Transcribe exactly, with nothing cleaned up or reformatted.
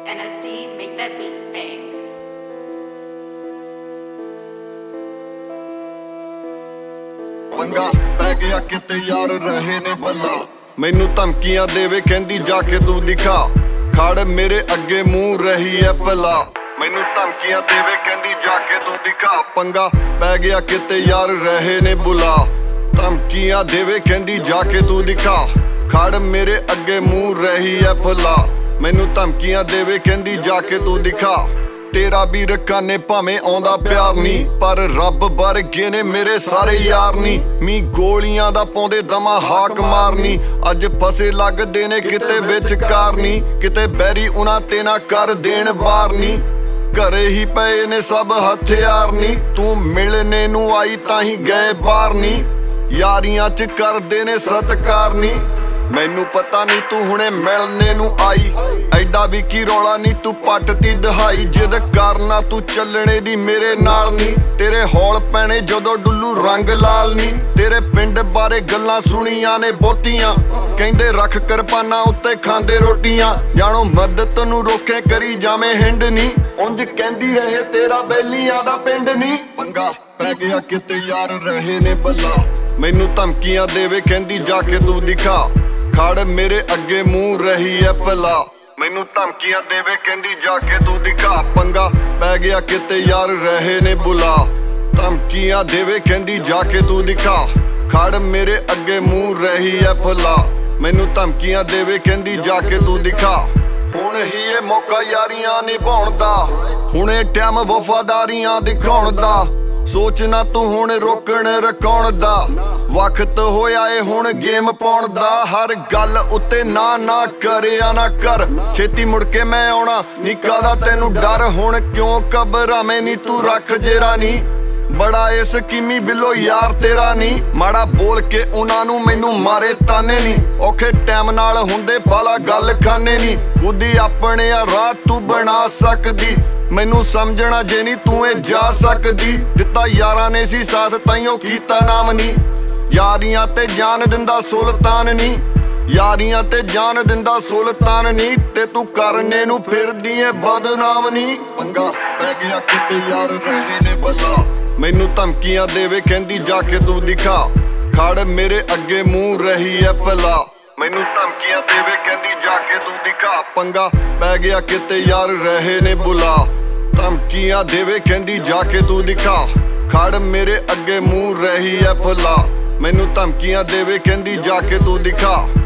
N S D, make that beat bang. ਪੰਗਾ ਪੈ ਗਿਆ ਕਿਤੇ ਯਾਰ ਰਹੇ ਨੇ ਬੱਲਾ ਮੈਨੂੰ ਧਮਕੀਆਂ ਦੇਵੇ ਕਹਿੰਦੀ ਜਾ ਕੇ ਤੂੰ ਦਿਖਾ ਖੜ ਮੇਰੇ ਅੱਗੇ ਮੂੰਹ ਰਹੀ ਐ ਭਲਾ ਮੈਨੂੰ ਧਮਕੀਆਂ ਦੇਵੇ ਕਹਿੰਦੀ ਜਾ ਕੇ ਤੂੰ ਦਿਖਾ ਪੰਗਾ ਪੈ ਗਿਆ ਕਿਤੇ ਯਾਰ ਰਹੇ ਨੇ ਬੁਲਾ ਧਮਕੀਆਂ ਦੇਵੇ ਕਹਿੰਦੀ ਜਾ ਕੇ ਤੂੰ ਦਿਖਾ ਖੜ ਮੇਰੇ ਅੱਗੇ ਮੂੰਹ ਰਹੀ ਐ ਭਲਾ ਮੈਨੂੰ ਧਮਕੀਆਂ ਦੇਵੇ ਕਹਿੰਦੀ ਜਾ ਕੇ ਤੂੰ ਦਿਖਾ ਤੇਰਾ ਵੀ ਰਕਾਨੇ ਭਾਵੇਂ ਆਉਂਦਾ ਪਿਆਰ ਨਹੀਂ ਪਰ ਰੱਬ ਵਰਗੇ ਨੇ ਮੇਰੇ ਸਾਰੇ ਯਾਰ ਨਹੀਂ ਮੀ ਗੋਲੀਆਂ ਦਾ ਪਾਉਂਦੇ ਦਮਾ ਹਾਕ ਮਾਰਨੀ ਅੱਜ ਫਸੇ ਲੱਗਦੇ ਨੇ ਕਿਤੇ ਵਿਚਕਾਰ ਨਹੀਂ ਕਿਤੇ ਬੈਰੀ ਉਹਨਾਂ ਤੇ ਨਾ ਕਰ ਦੇਣ ਬਾਰ ਨਹੀਂ ਘਰੇ ਹੀ ਪਏ ਨੇ ਸਭ ਹਥਿਆਰ ਨਹੀਂ ਤੂੰ ਮਿਲਣੇ ਨੂੰ ਆਈ ਤਾਂ ਹੀ ਗਏ ਬਾਹਰ ਨਹੀਂ ਯਾਰੀਆਂ ਚ ਕਰਦੇ ਨੇ ਸਤਕਾਰ ਨਹੀਂ ਮੈਨੂੰ ਪਤਾ ਨਹੀਂ ਤੂੰ ਹੁਣੇ ਮਿਲਣੇ ਨੂੰ ਆਈ ਐਡਾ ਵੀ ਕੀ ਰੌਲਾ ਨਹੀਂ ਤੂੰ ਪੱਟ ਤੀ ਦਹਾਈ ਜਿੱਦ ਕਰਨਾ ਤੂੰ ਚੱਲਣੇ ਦੀ ਮੇਰੇ ਨਾਲ ਨਹੀਂ ਤੇਰੇ ਹੌਲ ਪੈਣੇ ਜਦੋਂ ਡੁੱਲੂ ਰੰਗ ਲਾਲ ਨਹੀਂ ਤੇਰੇ ਪਿੰਡ ਬਾਰੇ ਗੱਲਾਂ ਸੁਣੀਆਂ ਨੇ ਬਹੁਤੀਆਂ ਕਹਿੰਦੇ ਰੱਖ ਕਿਰਪਾਨਾਂ ਉੱਤੇ ਖਾਂਦੇ ਰੋਟੀਆਂ ਜਾਣੋ ਮਦਦ ਨੂੰ ਰੋਕੇ ਕਰੀ ਜਾਵੇਂ ਹਿੰਡ ਨਹੀਂ ਉਂਝ ਕਹਿੰਦੀ ਰਹੇ ਤੇਰਾ ਬੈਲੀਆਂ ਦਾ ਪਿੰਡ ਨਹੀਂ ਪੰਗਾ ਪੈ ਗਿਆ ਕਿਤੇ ਯਾਰ ਰਹੇ ਨੇ ਬੱਲਾ ਮੈਨੂੰ ਧਮਕੀਆਂ ਦੇਵੇ ਕਹਿੰਦੀ ਜਾ ਕੇ ਤੂੰ ਦਿਖਾ ਖੜ ਮੇਰੇ ਅੱਗੇ ਮੂੰਹ ਰਹੀ ਐ ਭਲਾ ਮੈਨੂੰ ਧਮਕੀਆਂ ਦੇਵੇ ਕਹਿੰਦੀ ਜਾ ਕੇ ਤੂੰ ਦਿਖਾ ਪੰਗਾ ਪੈ ਗਿਆ ਕਿਤੇ ਯਾਰ ਰਹੇ ਨੇ ਬੁਲਾ ਧਮਕੀਆਂ ਦੇਵੇ ਕਹਿੰਦੀ ਜਾ ਕੇ ਤੂੰ ਦਿਖਾ ਖੜ ਮੇਰੇ ਅੱਗੇ ਮੂੰਹ ਰਹੀ ਐ ਭਲਾ ਮੈਨੂੰ ਧਮਕੀਆਂ ਦੇਵੇ ਕਹਿੰਦੀ ਜਾ ਕੇ ਤੂੰ ਦਿਖਾ ਹੁਣ ਹੀ ਇਹ ਮੌਕਾ ਯਾਰੀਆਂ ਨਿਭਾਉਣ ਦਾ ਹੁਣੇ ਟਾਈਮ ਵਫਾਦਾਰੀਆਂ ਦਿਖਾਉਣ ਦਾ ਸੋਚ ਨਾ ਤੂੰ ਹੁਣ ਰੋਕਣ ਰਕਾਉਣ ਦਾ ਵਕਤ ਹੋਇਆ ਏ ਹੁਣ ਗੇਮ ਪਾਉਣ ਦਾ ਹਰ ਗੱਲ ਉੱਤੇ ਨਾ ਨਾ ਕਰਿਆ ਨਾ ਕਰ ਛੇਤੀ ਮੁੜ ਕੇ ਮੈਂ ਆਉਣਾ ਨੀ ਕਾਹਦਾ ਤੈਨੂੰ ਡਰ ਹੁਣ ਕਿਉਂ ਘਬਰਾਵੇਂ ਨੀ ਤੂੰ ਰੱਖ ਜੇਰਾ ਨੀ ਬੜਾ ਏ ਸਕੀਮੀ ਬਿੱਲੋ ਯਾਰ ਤੇਰਾ ਨੀ ਮਾੜਾ ਬੋਲ ਕੇ ਉਹਨਾਂ ਨੂੰ ਮੈਨੂੰ ਮਾਰੇ ਤਾਨੇ ਨੀ ਔਖੇ ਟਾਈਮ ਨਾਲ ਹੁੰਦੇ ਬਾਲਾ ਗੱਲ ਖਾਨੇ ਨੀ ਖੁਦ ਹੀ ਆਪਣੇ ਆ ਰਾਹ ਤੂੰ ਬਣਾ ਸਕਦੀ ਮੈਨੂੰ ਸਮਝਣਾ ਜੇ ਨਹੀਂ ਤੂੰ ਇਹ ਜਾ ਸਕਦੀ ਦਿੱਤਾ ਯਾਰਾਂ ਨੇ ਸੀ ਸਾਥ ਤਾਈਓ ਕੀਤਾ ਨਾਮ ਨਹੀਂ ਯਾਰੀਆਂ ਤੇ ਜਾਨ ਦਿੰਦਾ ਸੁਲਤਾਨ ਨਹੀਂ ਯਾਰੀਆਂ ਤੇ ਜਾਨ ਦਿੰਦਾ ਸੁਲਤਾਨ ਨਹੀਂ ਤੇ ਤੂੰ ਕਰਨੇ ਨੂੰ ਫਿਰਦੀ ਏ ਬਦਨਾਮ ਨਹੀਂ ਪੰਗਾ ਪੈ ਗਿਆ ਕਿਤੇ ਯਾਰ ਰਹੇ ਨੇ ਬੱਲਾ ਮੈਨੂੰ ਧਮਕੀਆਂ ਦੇਵੇ ਕਹਿੰਦੀ ਜਾ ਕੇ ਤੂੰ ਦਿਖਾ ਖੜ ਮੇਰੇ ਅੱਗੇ ਮੂੰਹ ਰਹੀ ਐ ਭਲਾ ਮੈਨੂੰ ਧਮਕੀਆਂ ਦੇਵੇ ਕਹਿੰਦੀ ਜਾ ਕੇ ਤੂੰ ਦਿਖਾ ਪੰਗਾ ਪੈ ਗਿਆ ਕਿਤੇ ਯਾਰ ਰਹੇ ਨੇ ਬੁਲਾ ਧਮਕੀਆਂ ਦੇਵੇ ਕਹਿੰਦੀ ਜਾ ਕੇ ਤੂੰ ਦਿਖਾ ਖੜ ਮੇਰੇ ਅੱਗੇ ਮੂੰਹ ਰਹੀ ਐ ਭਲਾ ਮੈਨੂੰ ਧਮਕੀਆਂ ਦੇਵੇ ਕਹਿੰਦੀ ਜਾ ਕੇ ਤੂੰ ਦਿਖਾ